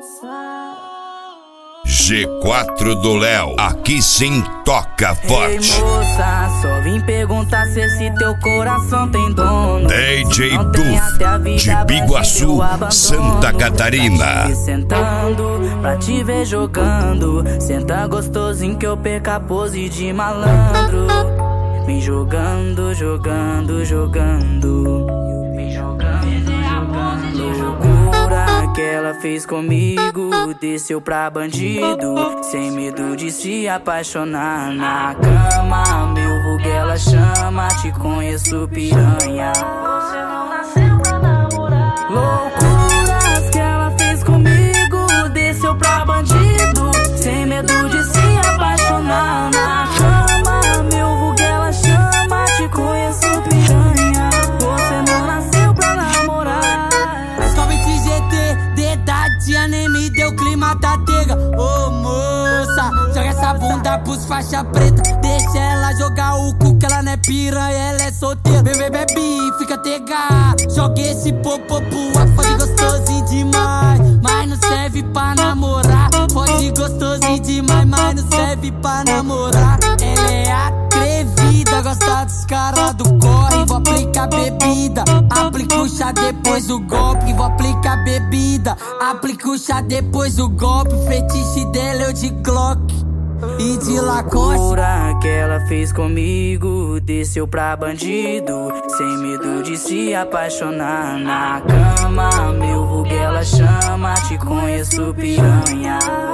G4 do Léo, aqui sim toca forte. Ei moça, só vim perguntar se esse teu coração tem dono. DJ Duf, de Biguaçu, Santa Catarina. Pra te ver sentando, pra te ver jogando. Senta gostosinho que eu perco a pose de malandro. Vem jogando, jogando, jogando. Vem jogando, jogando. Loucura que ela fez comigo, desceu pra bandido, sem medo de se apaixonar na cama. Meu vulgo ela chama, te conheço piranha. Você não nasceu pra namorar. Loucuras que ela fez comigo, desceu pra bandido, sem medo de se apaixonar na cama. Meu vulgo ela chama, te conheço piranha. Você não nasceu pra namorar. Somente GT, dedadinha nem me deu clima da tega. Ô moça, joga essa bunda pros faixa preta. Deixa ela jogar o cu que ela não é piranha, ela é solteira. Bebê, bebe, fica tega. Joga esse popô pro fode gostosinho demais, mas não serve pra namorar. Fode gostosinho demais, mas não serve pra namorar. Ela é atrevida, gosta dos caras do corre. Vou aplicar bebida, aplica o chá depois do golpe. Vou aplicar bebida, aplica o chá depois do golpe. Fetiche dela eu de Glock e de Lacoste. Loucura que ela fez comigo, desceu pra bandido, sem medo de se apaixonar na cama. Meu vulgo ela chama, te conheço piranha.